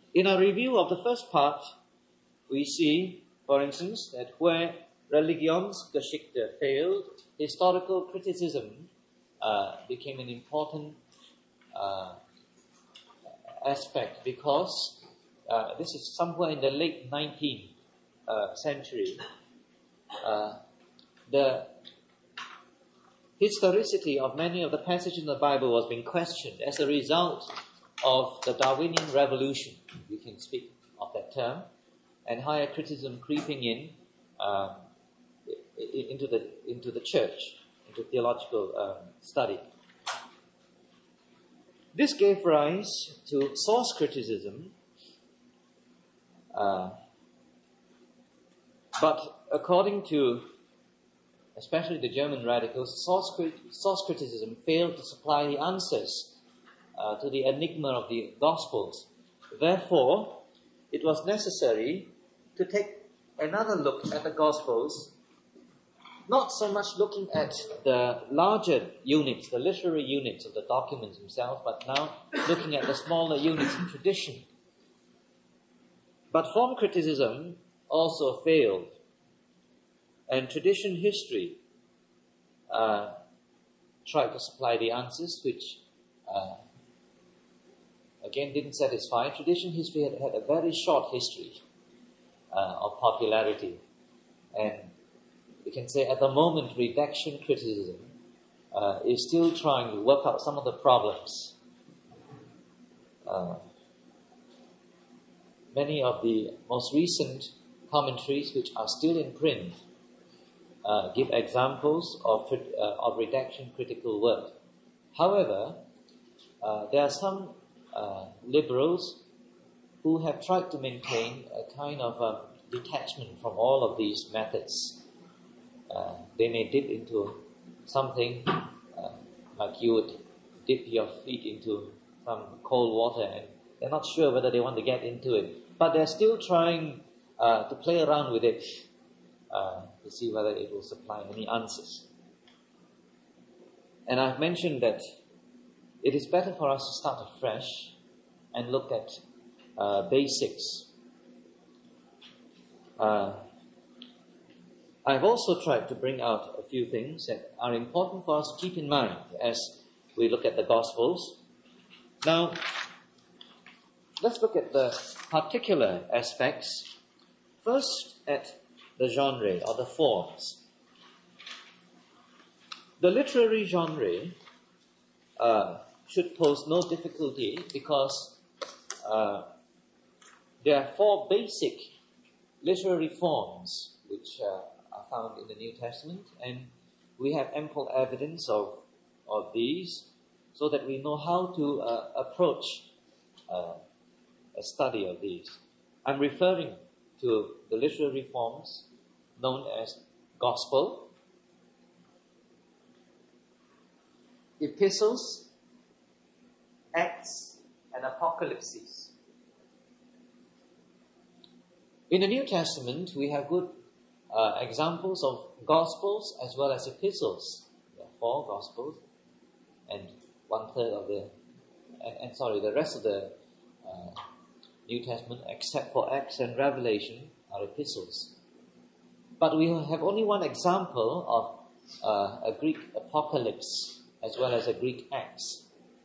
In our review of the first part, we see, for instance, that where Religionsgeschichte failed, historical criticism became an important aspect, because this is somewhere in the late 19th century. The historicity of many of the passages in the Bible was being questioned as a result of the Darwinian revolution, we can speak of that term, and higher criticism creeping in into the church, into theological study. This gave rise to source criticism, but according to especially the German radicals, source criticism failed to supply the answers to the enigma of the Gospels. Therefore, it was necessary to take another look at the Gospels, not so much looking at the larger units, the literary units of the documents themselves, but now looking at the smaller units in tradition. But form criticism also failed, and tradition history tried to supply the answers, which again didn't satisfy. Tradition history had a very short history of popularity, and we can say at the moment redaction criticism is still trying to work out some of the problems. Many of the most recent commentaries, which are still in print, give examples of redaction critical work. However, there are some liberals who have tried to maintain a kind of detachment from all of these methods. They may dip into something like you would dip your feet into some cold water, and they're not sure whether they want to get into it. But they're still trying to play around with it to see whether it will supply any answers. And I've mentioned that it is better for us to start afresh and look at basics. I've also tried to bring out a few things that are important for us to keep in mind as we look at the Gospels. Now, let's look at the particular aspects. First, at the genre or the forms. The literary genre should pose no difficulty, because there are four basic literary forms which are found in the New Testament, and we have ample evidence of these, so that we know how to approach a study of these. I'm referring to the literary forms known as Gospel, Epistles, Acts, and Apocalypses. In the New Testament, we have good examples of Gospels as well as Epistles. There are four Gospels, and the rest of the New Testament, except for Acts and Revelation, are epistles. But we have only one example of a Greek apocalypse as well as a Greek Acts.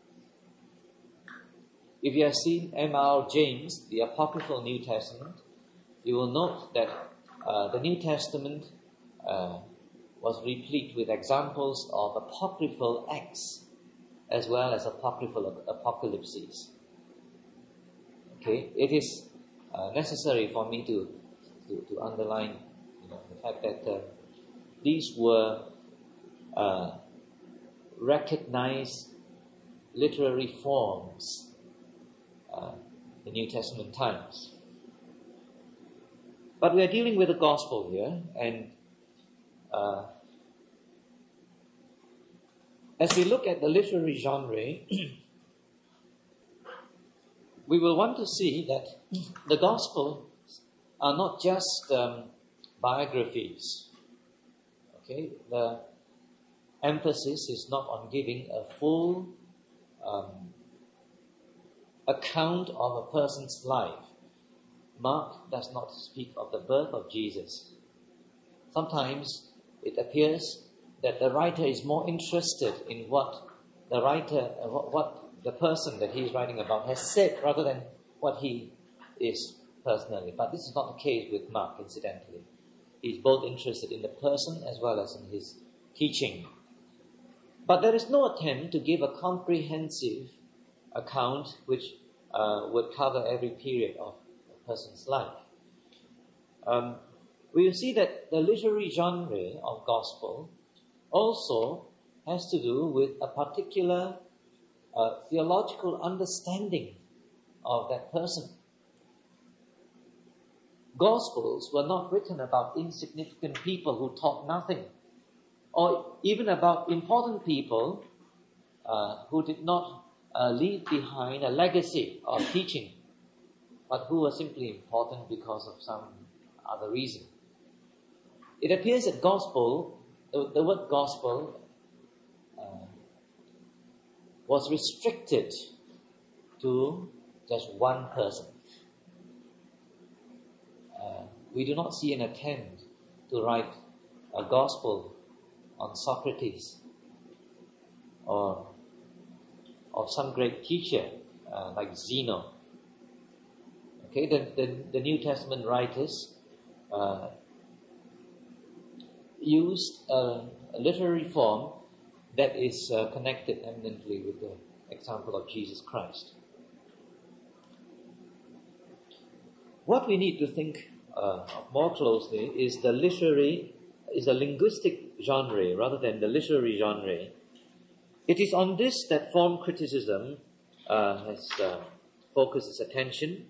If you have seen M.R. James, the Apocryphal New Testament, you will note that the New Testament was replete with examples of apocryphal Acts as well as apocryphal apocalypses. Okay, it is necessary for me to underline the fact that these were recognized literary forms in New Testament times. But we are dealing with the Gospel here, and as we look at the literary genre, we will want to see that the Gospel are not just biographies. Okay, the emphasis is not on giving a full account of a person's life, Mark does not speak of the birth of Jesus. Sometimes it appears that the writer is more interested in what the person that he is writing about has said rather than what he is personally. But this is not the case with Mark, incidentally. He's both interested in the person as well as in his teaching. But there is no attempt to give a comprehensive account which would cover every period of a person's life. We will see that the literary genre of gospel also has to do with a particular theological understanding of that person. Gospels were not written about insignificant people who taught nothing, or even about important people who did not leave behind a legacy of teaching, but who were simply important because of some other reason. It appears that gospel, the word gospel, was restricted to just one person. We do not see an attempt to write a gospel on Socrates or of some great teacher like Zeno. Okay, the New Testament writers used a literary form that is connected eminently with the example of Jesus Christ. What we need to think more closely is the linguistic genre rather than the literary genre. It is on this that form criticism has focused its attention.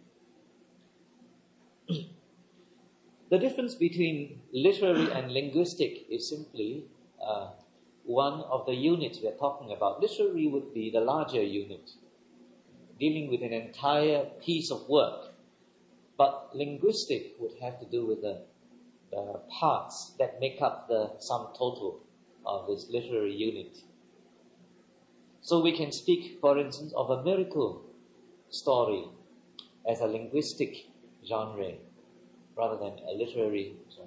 The difference between literary and linguistic is simply one of the units we are talking about. Literary would be the larger unit, dealing with an entire piece of work. But linguistic would have to do with the parts that make up the sum total of this literary unit. So we can speak, for instance, of a miracle story as a linguistic genre rather than a literary genre.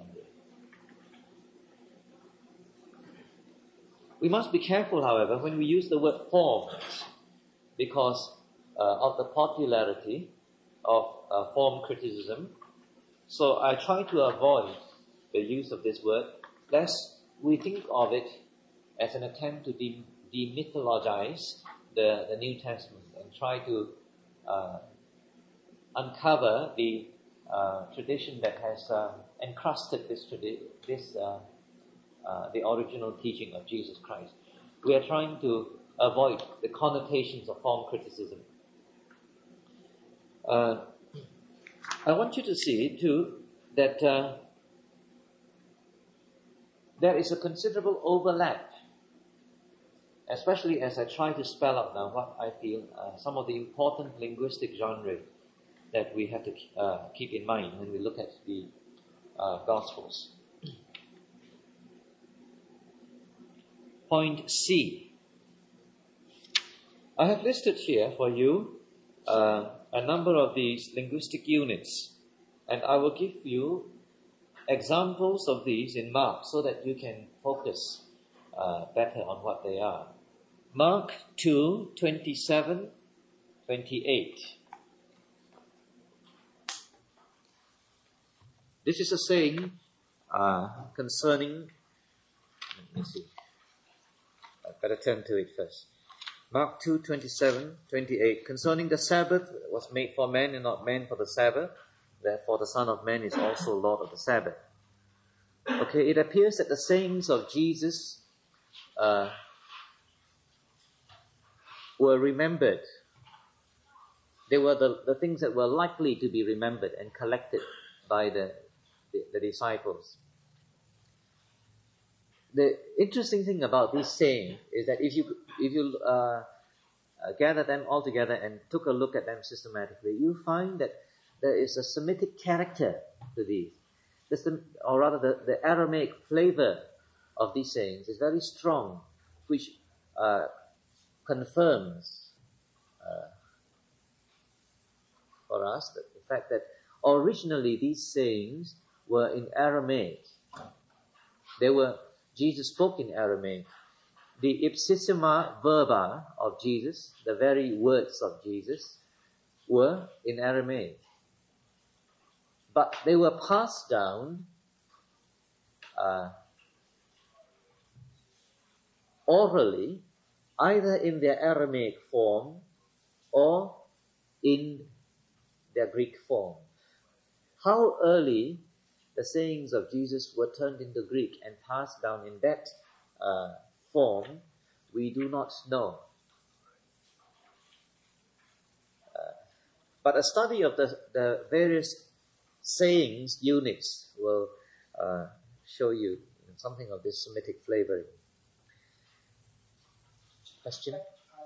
We must be careful, however, when we use the word forms because of the popularity of form criticism. So I try to avoid the use of this word, lest we think of it as an attempt to demythologize the New Testament and try to uncover the tradition that has encrusted the original teaching of Jesus Christ. We are trying to avoid the connotations of form criticism. I want you to see too that there is a considerable overlap, especially as I try to spell out now what I feel some of the important linguistic genres that we have to keep in mind when we look at the Gospels. Point C. I have listed here for you a number of these linguistic units, and I will give you examples of these in Mark so that you can focus better on what they are. Mark 2, 27, 28. This is a saying concerning, let me see, I'd better turn to it first. Mark 2, 27, 28. Concerning the Sabbath was made for man and not man for the Sabbath. Therefore the Son of Man is also Lord of the Sabbath. Okay, it appears that the sayings of Jesus were remembered. They were the things that were likely to be remembered and collected by the disciples. The interesting thing about this saying is that if you gather them all together and took a look at them systematically, you find that there is a Semitic character to these. Or rather, the Aramaic flavor of these sayings is very strong, which confirms contrast the fact that originally these sayings were in Aramaic. Jesus spoke in Aramaic. The ipsissima verba of Jesus, the very words of Jesus, were in Aramaic. But they were passed down orally, either in their Aramaic form or in their Greek form. How early the sayings of Jesus were turned into Greek and passed down in that form, we do not know. But a study of the various sayings units will show you something of this Semitic flavoring. Question?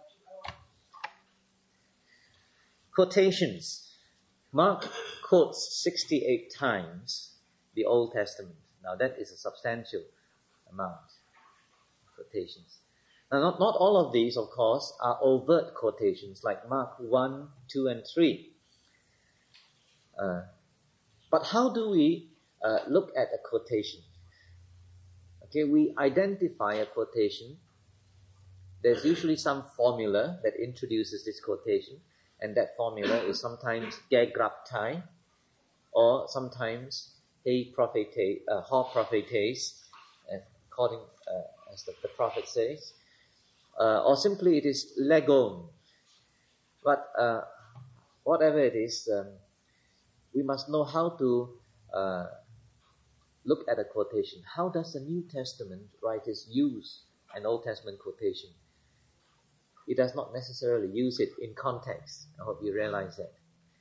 Quotations. Mark quotes 68 times the Old Testament. Now that is a substantial amount of quotations. Now not all of these, of course, are overt quotations like Mark 1, 2 and 3. But how do we look at a quotation? Okay, we identify a quotation. There's usually some formula that introduces this quotation, and that formula is sometimes gegraptai, or sometimes ho prophetes, according as the prophet says, or simply it is legon. But whatever it is, we must know how to look at a quotation. How does the New Testament writers use an Old Testament quotation? It does not necessarily use it in context. I hope you realize that.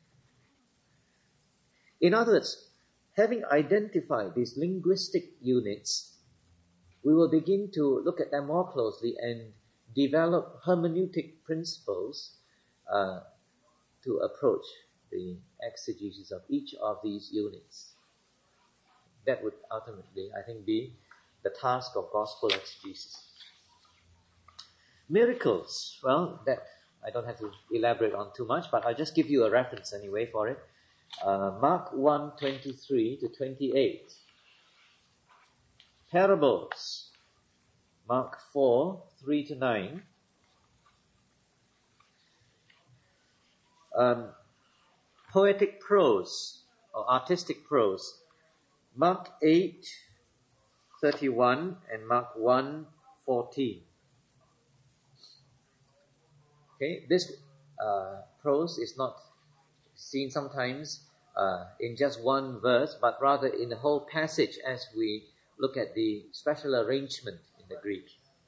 In other words, having identified these linguistic units, we will begin to look at them more closely and develop hermeneutic principles to approach the exegesis of each of these units. That would ultimately, I think, be the task of gospel exegesis. Miracles, well, that I don't have to elaborate on too much, but I'll just give you a reference anyway for it. Mark 1, 23 to 28. Parables, Mark 4, 3 to 9. Poetic prose, or artistic prose, Mark 8, 31 and Mark 1, 14. Okay, this prose is not seen sometimes in just one verse, but rather in the whole passage as we look at the special arrangement in the Greek.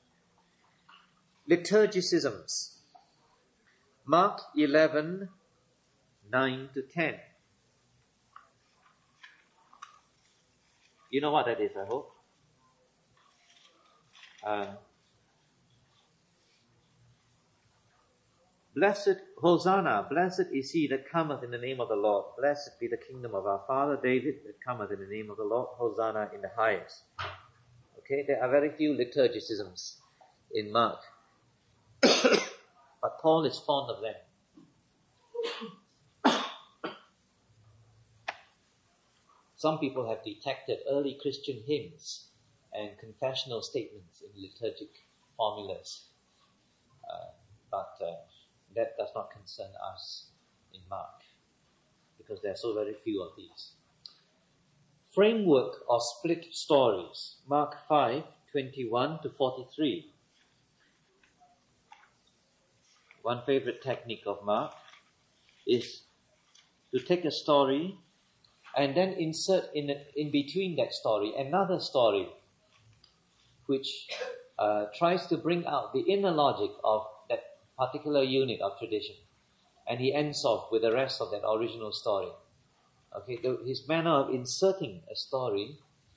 Liturgicisms. Mark 11, 9 to 10. You know what that is, I hope. Blessed, Hosanna, blessed is he that cometh in the name of the Lord. Blessed be the kingdom of our father David that cometh in the name of the Lord. Hosanna in the highest. Okay, there are very few liturgicisms in Mark. But Paul is fond of them. Some people have detected early Christian hymns and confessional statements in liturgic formulas. But that does not concern us in Mark, because there are so very few of these. Framework or split stories. Mark 5, 21 to 43. One favorite technique of Mark is to take a story and then insert in between that story another story which tries to bring out the inner logic of that particular unit of tradition. And he ends off with the rest of that original story. Okay, his manner of inserting a story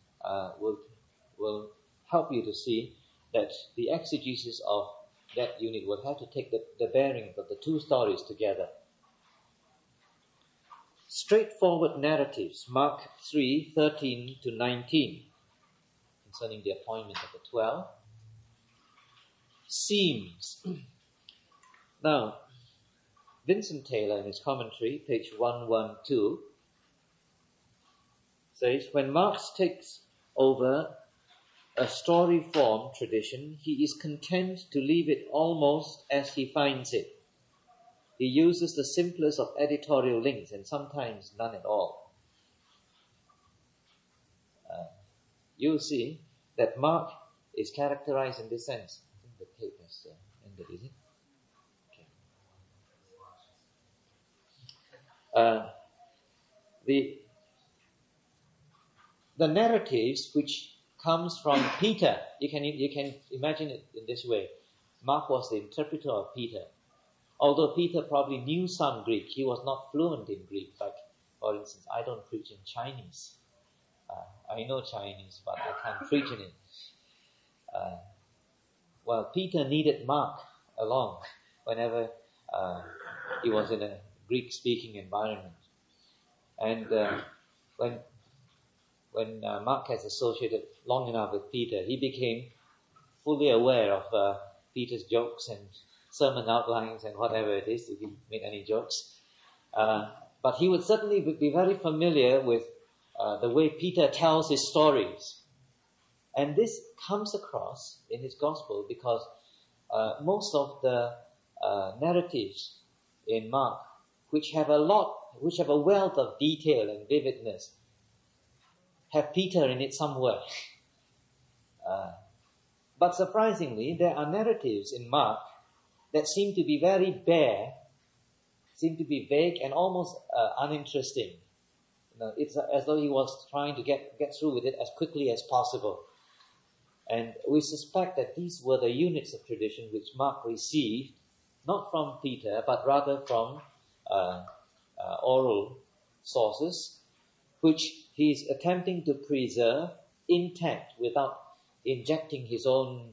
will help you to see that the exegesis of that unit will have to take the bearings of the two stories together. Straightforward narratives, Mark 3, 13 to 19, concerning the appointment of the 12. Seams. Now, Vincent Taylor, in his commentary, page 112, says, when Marx takes over a story form tradition, he is content to leave it almost as he finds it. He uses the simplest of editorial links and sometimes none at all. You see that Marx is characterized in this sense. I think the tape has ended, is it? Okay. The narratives which comes from Peter, you can imagine it in this way. Mark was the interpreter of Peter. Although Peter probably knew some Greek, he was not fluent in Greek. Like, for instance, I don't preach in Chinese. I know Chinese, but I can't preach in it. Well, Peter needed Mark along whenever he was in a Greek-speaking environment. And when Mark has associated long enough with Peter, he became fully aware of Peter's jokes and sermon outlines and whatever it is, if he made any jokes. But he would certainly be very familiar with the way Peter tells his stories. And this comes across in his gospel because most of the narratives in Mark, which have a wealth of detail and vividness, have Peter in it somewhere. But surprisingly, there are narratives in Mark that seem to be very bare, seem to be vague and almost uninteresting. It's as though he was trying to get through with it as quickly as possible. And we suspect that these were the units of tradition which Mark received, not from Peter, but rather from oral sources, which he is attempting to preserve intact without injecting his own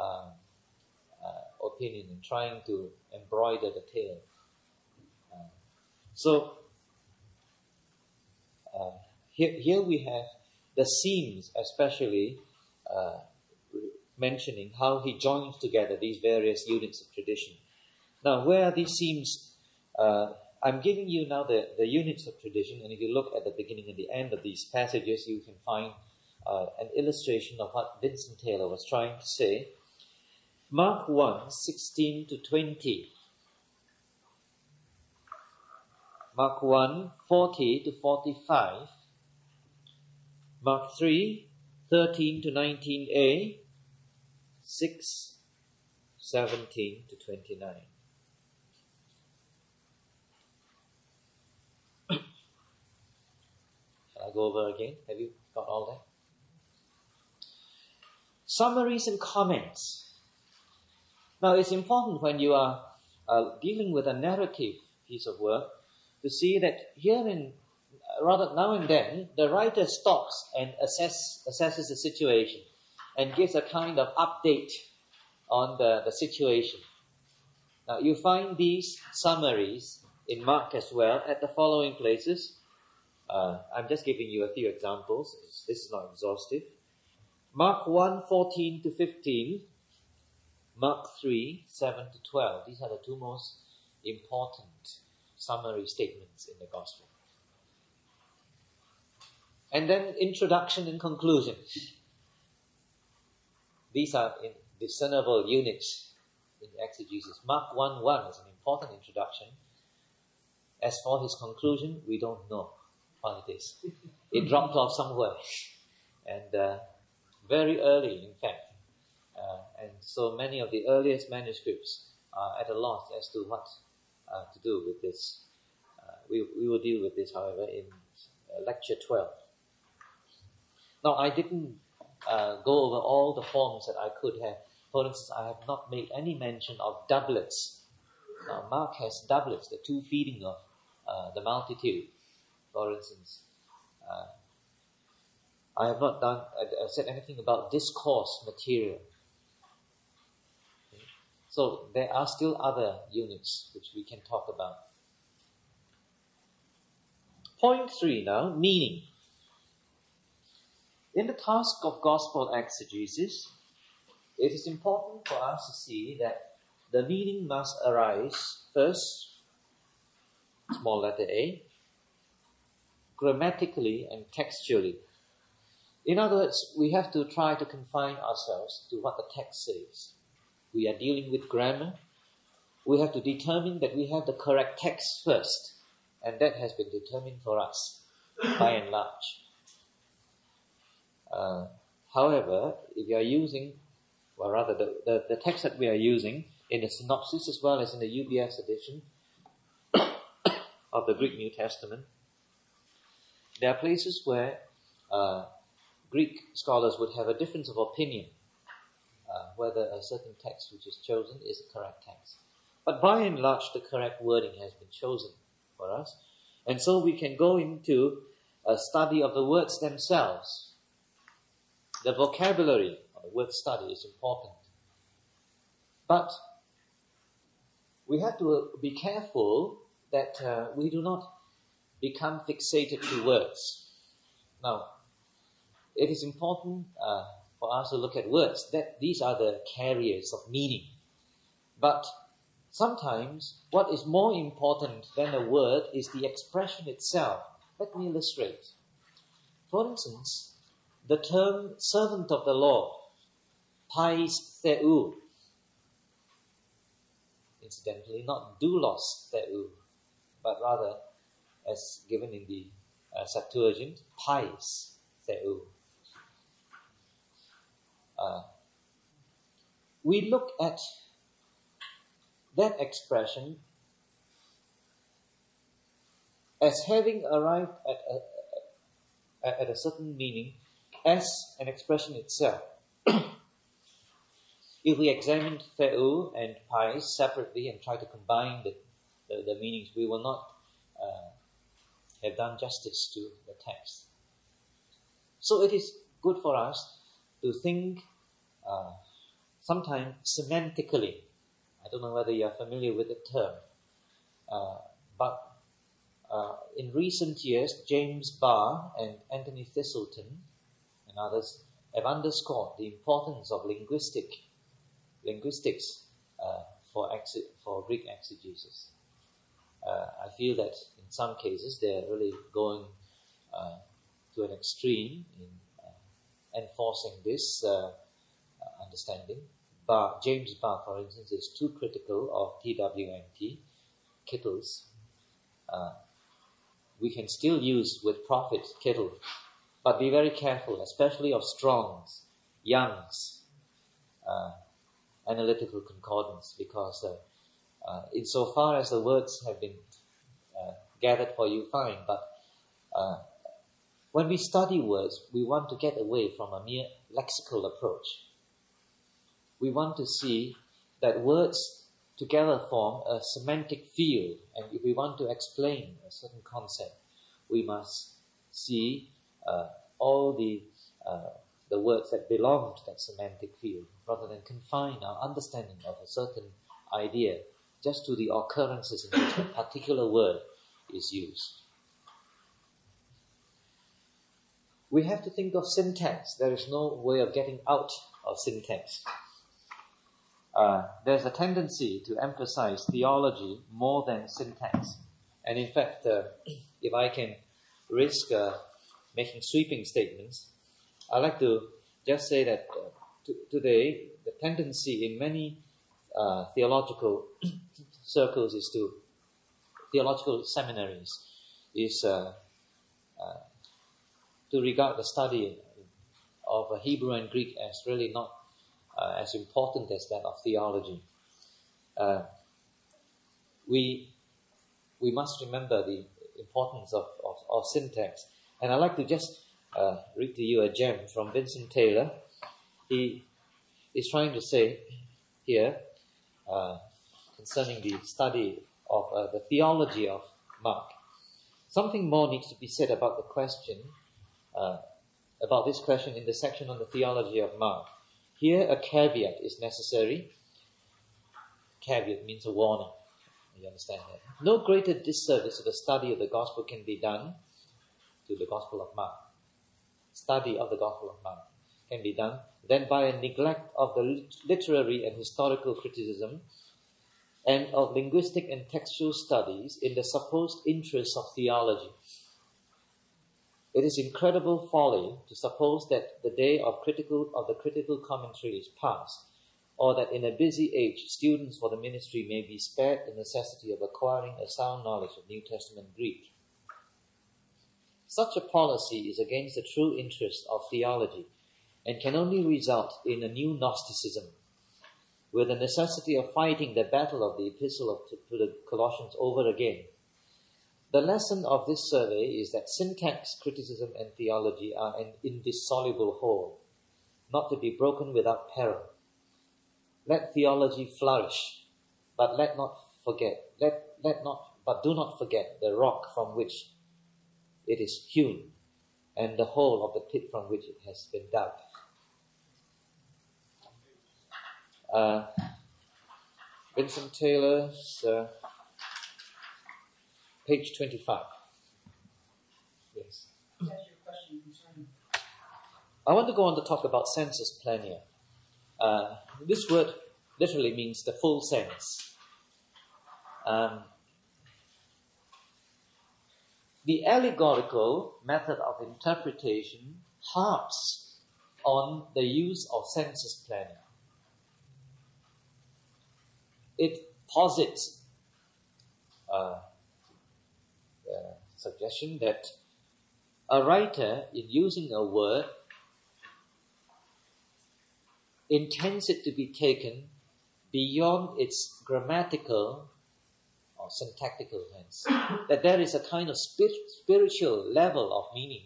opinion and trying to embroider the tale. Here we have the seams, especially mentioning how he joins together these various units of tradition. Now, where are these seams? I'm giving you now the units of tradition, and if you look at the beginning and the end of these passages, you can find an illustration of what Vincent Taylor was trying to say. Mark 1, 16 to 20. Mark 1, 40 to 45. Mark 3, 13 to 19a. 6, 17 to 29. Shall I go over again? Have you got all that? Summaries and comments. Now, it's important when you are dealing with a narrative piece of work to see that rather now and then, the writer stops and assesses the situation and gives a kind of update on the situation. Now, you find these summaries in Mark as well at the following places. I'm just giving you a few examples. This is not exhaustive. Mark 1, 14 to 15. Mark 3, 7 to 12. These are the two most important summary statements in the Gospel. And then introduction and conclusion. These are discernible units in the exegesis. Mark 1:1 is an important introduction. As for his conclusion, we don't know what it is. It dropped off somewhere. And very early, in fact. And so many of the earliest manuscripts are at a loss as to what to do with this. We will deal with this, however, in lecture 12. Now, I didn't go over all the forms that I could have. For instance, I have not made any mention of doublets. Now, Mark has doublets, the two feeding of the multitude. For instance, I have not said anything about discourse material. Okay. So there are still other units which we can talk about. Point 3 now, meaning. In the task of gospel exegesis, it is important for us to see that the meaning must arise first small letter a, grammatically and textually. In other words, we have to try to confine ourselves to what the text says. We are dealing with grammar. We have to determine that we have the correct text first, and that has been determined for us, by and large. However, if you are using, or rather the text that we are using in the synopsis as well as in the UBS edition of the Greek New Testament, there are places where Greek scholars would have a difference of opinion whether a certain text which is chosen is the correct text. But by and large, the correct wording has been chosen for us. And so we can go into a study of the words themselves. The vocabulary of the word study is important. But we have to be careful that we do not become fixated to words. Now, it is important for us to look at words, that these are the carriers of meaning. But sometimes what is more important than a word is the expression itself. Let me illustrate. For instance, the term servant of the Lord, pais theou, incidentally not doulos theou, but rather as given in the Septuagint, pais theou. We look at that expression as having arrived at a certain meaning as an expression itself. If we examine theou and pais separately and try to combine the meanings, we will not have done justice to the text. So it is good for us to think sometimes semantically. I don't know whether you are familiar with the term, but in recent years, James Barr and Anthony Thistleton and others have underscored the importance of linguistics for Greek exegesis. I feel that in some cases they're really going to an extreme in enforcing this understanding. James Barr, for instance, is too critical of TWNT, kittles. We can still use with profit kittle, but be very careful, especially of Strong's, Young's, analytical concordance, because insofar as the words have been gathered for you, fine, but when we study words, we want to get away from a mere lexical approach. We want to see that words together form a semantic field, and if we want to explain a certain concept, we must see all the words that belong to that semantic field, rather than confine our understanding of a certain idea just to the occurrences in which a particular word is used. We have to think of syntax. There is no way of getting out of syntax. There's a tendency to emphasize theology more than syntax. And in fact, if I can risk making sweeping statements, I'd like to just say that today, the tendency in many theological circles theological seminaries is to regard the study of Hebrew and Greek as really not as important as that of theology. We must remember the importance of syntax. And I'd like to just read to you a gem from Vincent Taylor. He is trying to say here, concerning the study of the theology of Mark. Something more needs to be said about the question, about this question in the section on the theology of Mark. Here, a caveat is necessary. Caveat means a warning. You understand that? No greater disservice to the study of the gospel can be done to the gospel of Mark. Study of the gospel of Mark can be done than by a neglect of the literary and historical criticism and of linguistic and textual studies in the supposed interests of theology. It is incredible folly to suppose that the day of the critical commentary is past, or that in a busy age students for the ministry may be spared the necessity of acquiring a sound knowledge of New Testament Greek. Such a policy is against the true interests of theology and can only result in a new Gnosticism, with the necessity of fighting the battle of the epistle to the Colossians over again. The lesson of this survey is that syntax, criticism, and theology are an indissoluble whole, not to be broken without peril. Let theology flourish, but do not forget the rock from which it is hewn, and the hole of the pit from which it has been dug. Vincent Taylor's page 25. Yes. That's your question concerning. I want to go on to talk about sensus plenior. This word literally means the full sense. The allegorical method of interpretation harps on the use of sensus plenior. It posits the suggestion that a writer, in using a word, intends it to be taken beyond its grammatical or syntactical sense. That there is a kind of spiritual level of meaning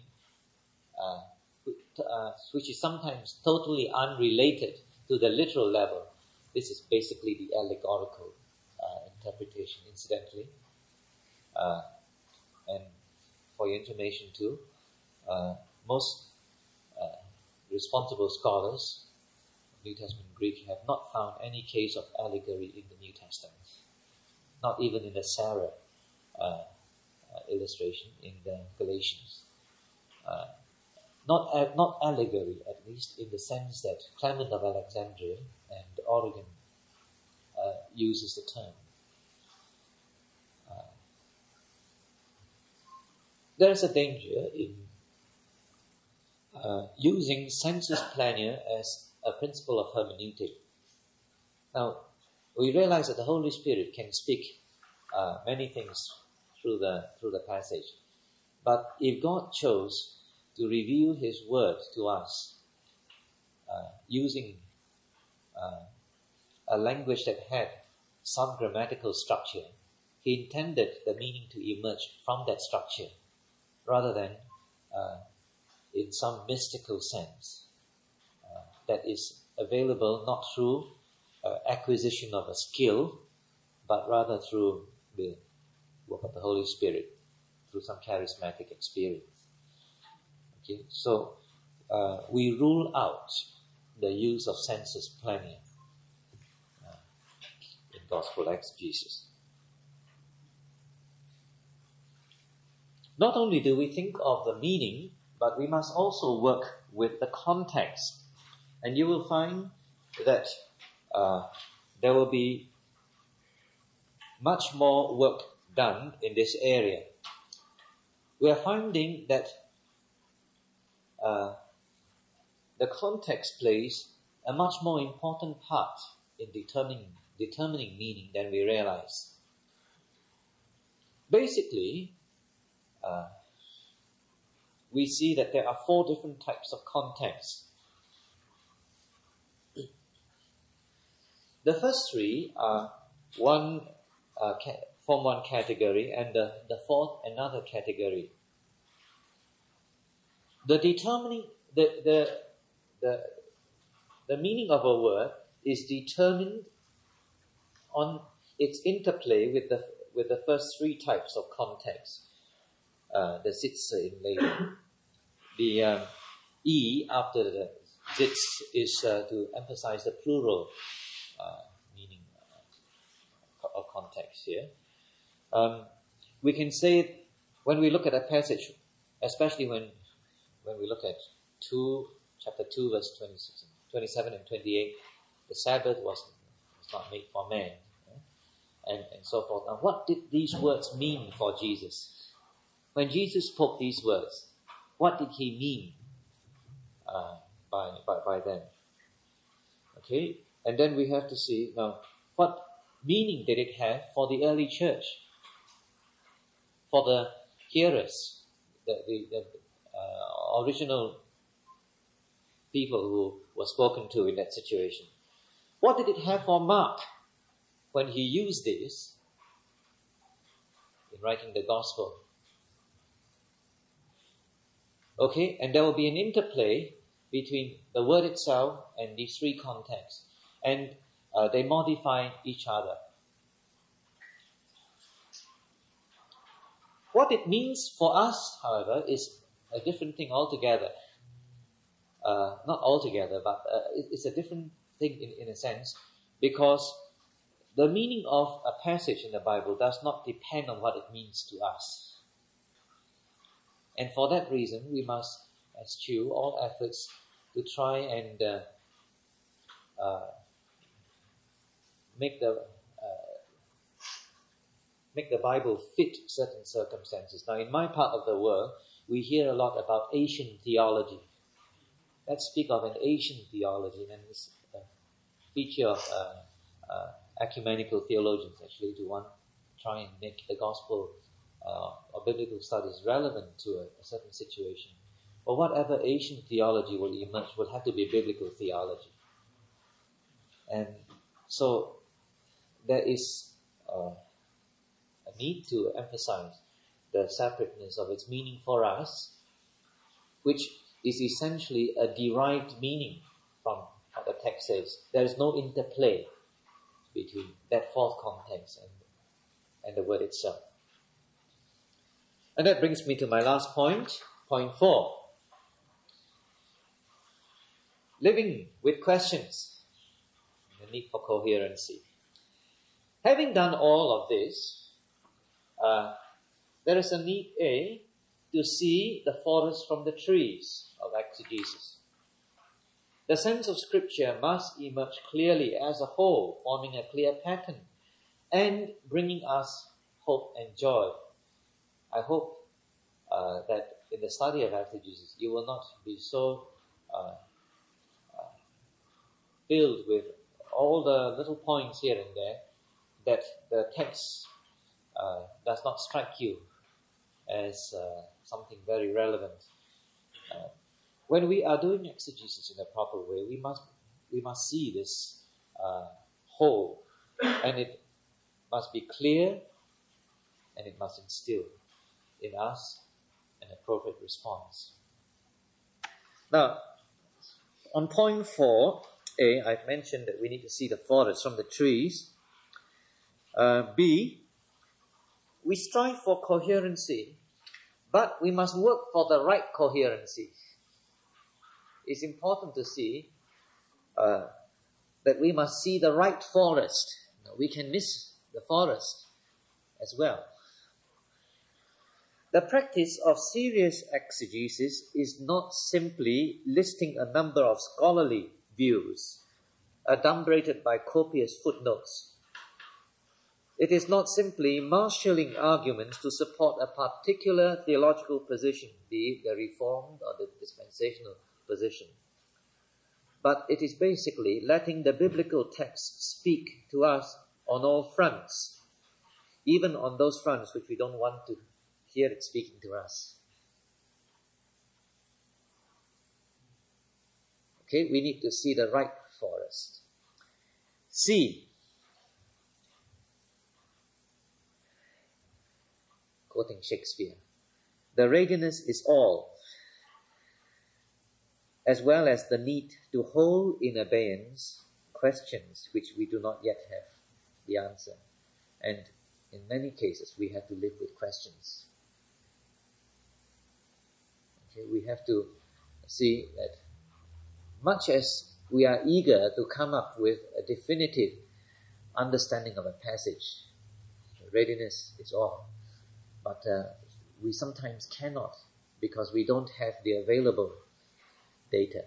which is sometimes totally unrelated to the literal level. This is basically the allegorical interpretation, incidentally. And for your information too, most responsible scholars of New Testament Greek have not found any case of allegory in the New Testament. Not even in the Sarah illustration in the Galatians. Not allegory, at least in the sense that Clement of Alexandria and Origen uses the term. There is a danger in using sensus plenior as a principle of hermeneutic. Now, we realize that the Holy Spirit can speak many things through the passage. But if God chose to reveal His word to us using a language that had some grammatical structure, He intended the meaning to emerge from that structure rather than in some mystical sense that is available not through acquisition of a skill, but rather through the work of the Holy Spirit, through some charismatic experience. Okay, so we rule out the use of sensus plenior in gospel exegesis. Not only do we think of the meaning, but we must also work with the context. And you will find that there will be much more work done in this area. We are finding that the context plays a much more important part in determining meaning than we realize. Basically, we see that there are 4 different types of context. The first 3 are form one category, and the fourth another category. The meaning of a word is determined on its interplay with the first 3 types of context. The Sitze in Latin. The E after the Sitz is to emphasize the plural meaning of context here. We can say when we look at a passage, especially when we look at chapter 2, verse 27 and 28, the Sabbath was not made for man. and so forth. Now, what did these words mean for Jesus? When Jesus spoke these words, what did he mean by them? Okay, and then we have to see now what meaning did it have for the early church, for the hearers, the original people who were spoken to in that situation. What did it have for Mark when he used this in writing the gospel? Okay, and there will be an interplay between the word itself and these three contexts, and they modify each other. What it means for us, however, is a different thing altogether. Not altogether, but it's a different thing in a sense, because the meaning of a passage in the Bible does not depend on what it means to us. And for that reason, we must eschew all efforts to try and make the Bible fit certain circumstances. Now, in my part of the world, we hear a lot about Asian theology. Let's speak of an Asian theology, and it's a feature of ecumenical theologians actually to try and make the gospel or biblical studies relevant to a certain situation. Or whatever Asian theology will emerge will have to be biblical theology. And so there is a need to emphasize the separateness of its meaning for us, which is essentially a derived meaning from what the text says. There is no interplay between that fourth context and the word itself. And that brings me to my last point, point 4. Living with questions, the need for coherency. Having done all of this, there is a need, to see the forest from the trees of exegesis. The sense of Scripture must emerge clearly as a whole, forming a clear pattern and bringing us hope and joy. I hope that in the study of exegesis, you will not be so filled with all the little points here and there that the text does not strike you as something very relevant. When we are doing exegesis in a proper way, we must see this whole, and it must be clear, and it must instill in us an appropriate response. Now, on point 4, I've mentioned that we need to see the forest from the trees. B, we strive for coherency, but we must work for the right coherency. It's important to see that we must see the right forest. We can miss the forest as well. The practice of serious exegesis is not simply listing a number of scholarly views, adumbrated by copious footnotes. It is not simply marshalling arguments to support a particular theological position, be it the Reformed or the dispensational position. But it is basically letting the biblical text speak to us on all fronts, even on those fronts which we don't want to hear it speaking to us. Okay, we need to see the right forest. C, quoting Shakespeare, the readiness is all, as well as the need to hold in abeyance questions which we do not yet have the answer. And in many cases, we have to live with questions. Okay, we have to see that much as we are eager to come up with a definitive understanding of a passage, readiness is all. But we sometimes cannot because we don't have the available data.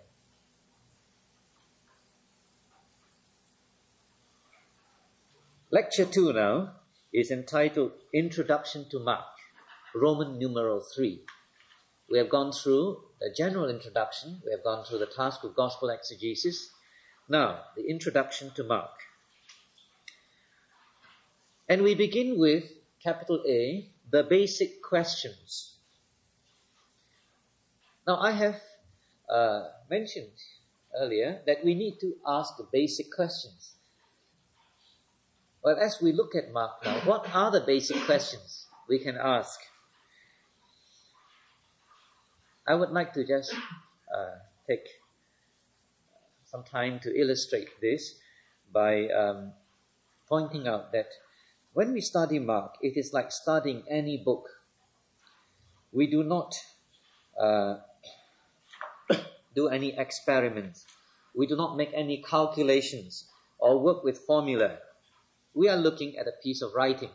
Lecture 2 now is entitled Introduction to Mark, Roman numeral 3. We have gone through the general introduction. We have gone through the task of gospel exegesis. Now, the introduction to Mark. And we begin with capital A, the basic questions. Now, I have mentioned earlier that we need to ask the basic questions. Well, as we look at Mark now, what are the basic questions we can ask? I would like to just take some time to illustrate this by pointing out that when we study Mark, it is like studying any book. We do not do any experiments. We do not make any calculations or work with formula. We are looking at a piece of writing.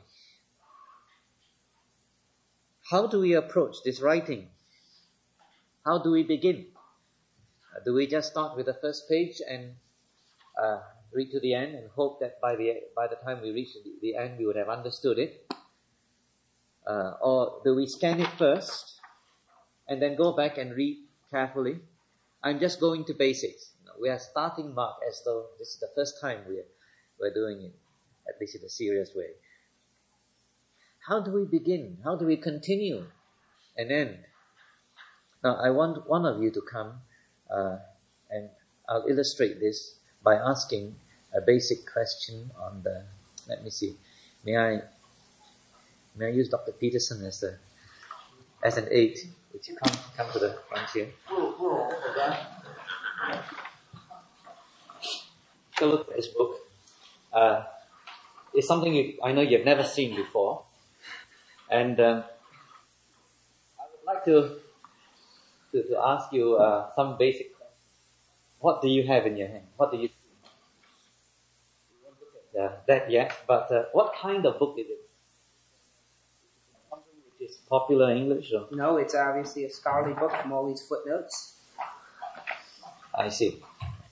How do we approach this writing? How do we begin? Do we just start with the first page and read to the end and hope that by the time we reach the end we would have understood it? Or do we scan it first and then go back and read carefully? I'm just going to basics. We are starting Mark as though this is the first time we're doing it, at least in a serious way. How do we begin? How do we continue and end? Now, I want one of you to come and I'll illustrate this by asking a basic question on the... Let me see. May I use Dr. Peterson as an aid? Would you come to the front here? Go look at this book. It's something I know you've never seen before. And I would like to ask you some basic questions. What do you have in your hand? What do you see? We won't look at that yet, but what kind of book is it? Something which is popular English? Or? No, it's obviously a scholarly book from all these footnotes. I see.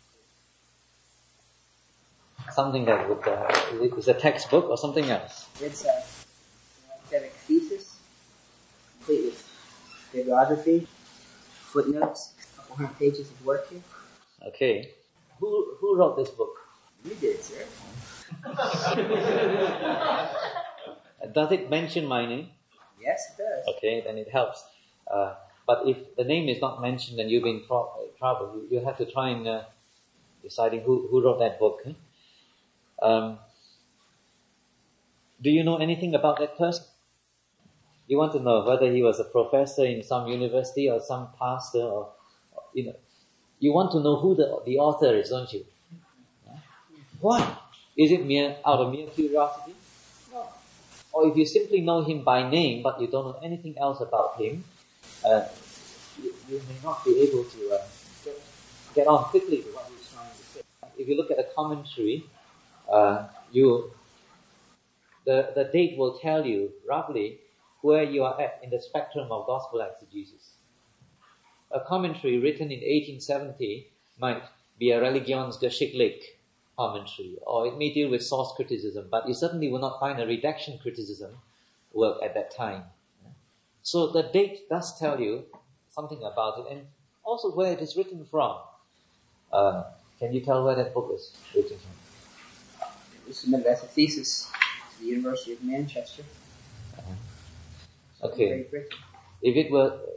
Something that would, is a textbook or something else? It's an academic thesis, complete with bibliography, footnotes, a couple hundred pages of work here. Okay. Who wrote this book? You did, sir. Does it mention my name? Yes, it does. Okay, then it helps. But if the name is not mentioned and you've been trouble, you have to try and deciding who wrote that book. Do you know anything about that person? You want to know whether he was a professor in some university or some pastor, or you want to know who the author is, don't you? Why? Is it out of mere curiosity? No. Or if you simply know him by name but you don't know anything else about him, you may not be able to get on quickly with what he's trying to say. If you look at a commentary, the date will tell you roughly where you are at in the spectrum of gospel exegesis. A commentary written in 1870 might be a Religionsgeschichtlich commentary, or it may deal with source criticism, but you certainly will not find a redaction criticism work at that time. So the date does tell you something about it, and also where it is written from. Can you tell where that book is written from? It was submitted as a thesis to the University of Manchester. Okay. If it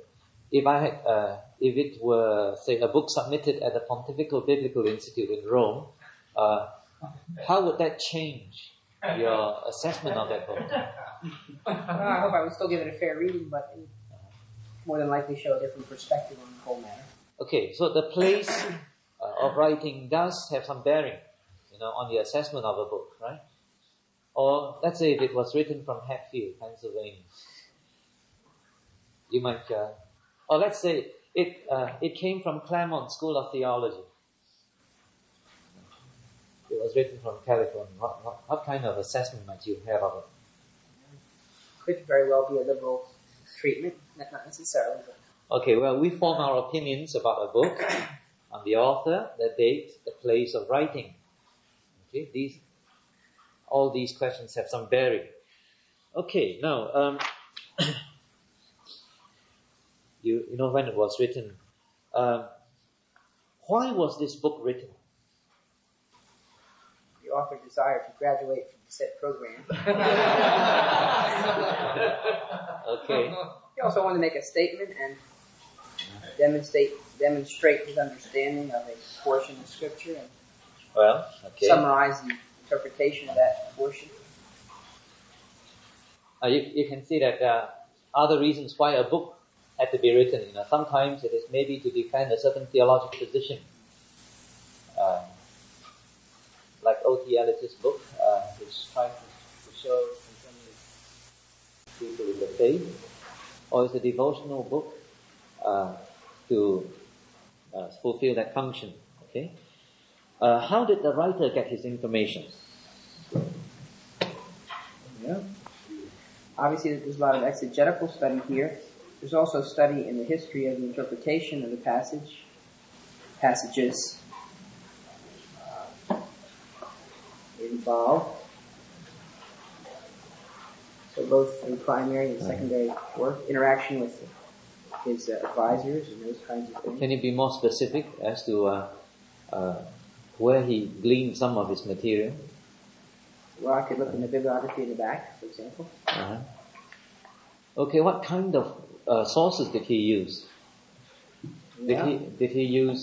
were, say, a book submitted at the Pontifical Biblical Institute in Rome, how would that change your assessment of that book? I hope I would still give it a fair reading, but it would more than likely show a different perspective on the whole matter. Okay, so the place of writing does have some bearing, on the assessment of a book, right? Or let's say if it was written from Hatfield, Pennsylvania, you might, or let's say it came from Claremont School of Theology. It was written from California. What kind of assessment might you have of it? Could very well be a liberal treatment, not necessarily. But... Okay, well, we form our opinions about a book on the author, the date, the place of writing. Okay, these all these questions have some bearing. Okay, now, you know when it was written. Why was this book written? The author desired to graduate from the set program. Okay. He also wanted to make a statement and demonstrate his understanding of a portion of Scripture and summarize the interpretation of that portion. You can see that there are other reasons why a book had to be written. Sometimes it is maybe to defend a certain theological position. Like O.T. Ellis's book, which tries to show concerning people in the faith, or it's a devotional book to fulfill that function. Okay, how did the writer get his information? Yeah. Obviously, there's a lot of exegetical study here. There's also study in the history of the interpretation of the passages involved. So both in primary and secondary work, interaction with his advisors and those kinds of things. Can you be more specific as to where he gleaned some of his material? Well, I could look in the bibliography in the back, for example. Uh-huh. Okay, what kind of sources did he use? Yeah. Did he use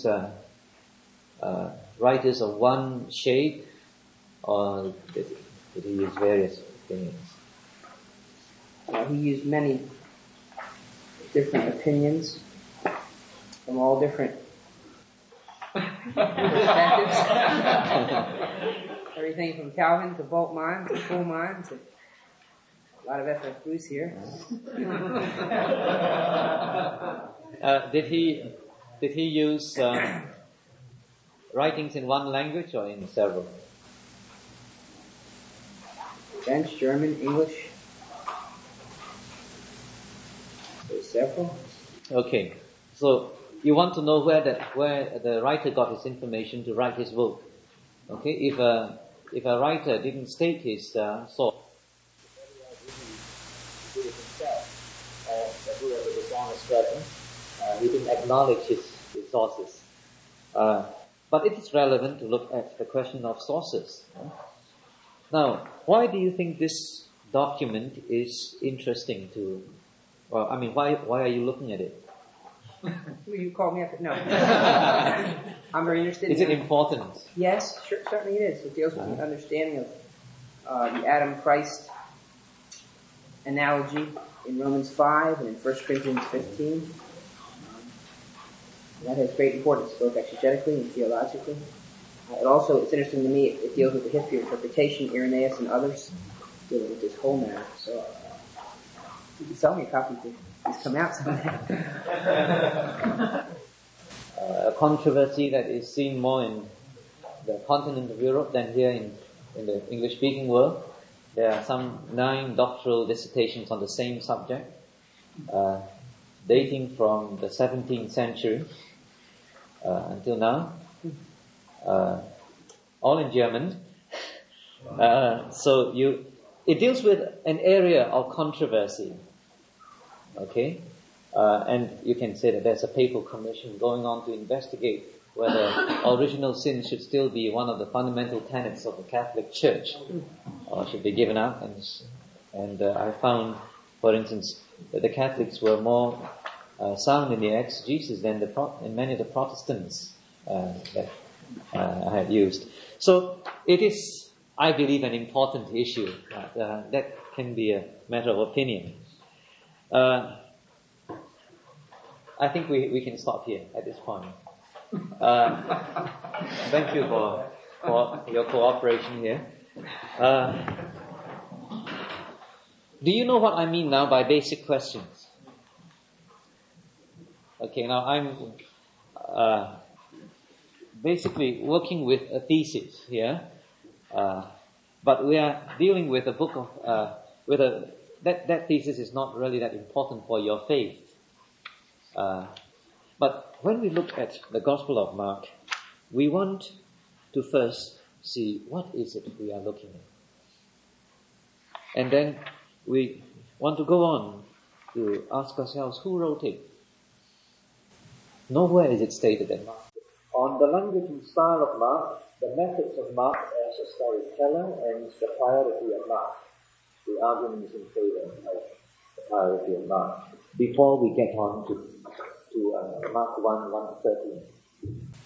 writers of one shade, or did he use various opinions? He used many different opinions from all different perspectives. Everything from Calvin to Bultmann to Kuhlmann to a lot of F.F. Bruce here. Did he use writings in one language or in several? French, German, English. There's several. Okay, so you want to know where the writer got his information to write his book. Okay, if a writer didn't state his source, he did it himself, as whoever was honest person, he didn't acknowledge his sources. But it is relevant to look at the question of sources. Now, why do you think this document is interesting to? Well, I mean, why are you looking at it? Will you call me up? No. I'm very interested. Is it important? Yes, sure, certainly it is. It deals with the understanding of the Adam-Christ analogy in Romans 5 and in 1 Corinthians 15. That has great importance, both exegetically and theologically. It's interesting to me, it deals with the history of interpretation, Irenaeus and others, dealing with this whole matter. So, you can sell me a copy if it's come out someday. A controversy that is seen more in the continent of Europe than here in the English-speaking world. There are some 9 doctoral dissertations on the same subject, dating from the 17th century until now, all in German. It deals with an area of controversy. Okay? And you can say that there's a papal commission going on to investigate whether original sin should still be one of the fundamental tenets of the Catholic Church, or should be given up. And I found, for instance, that the Catholics were more sound in the exegesis than many of the Protestants that I have used. So it is, I believe, an important issue. That can be a matter of opinion. I think we can stop here at this point. Thank you for your cooperation here. Do you know what I mean now by basic questions? Okay, now I'm basically working with a thesis here, but we are dealing with a book of that thesis is not really that important for your faith. But when we look at the Gospel of Mark, we want to first see what is it we are looking at. And then we want to go on to ask ourselves, who wrote it? Nowhere is it stated that Mark. On the language and style of Mark, the methods of Mark as a storyteller, and the priority of Mark. The argument is in favor of the priority of Mark. Before we get on to Mark 1:13.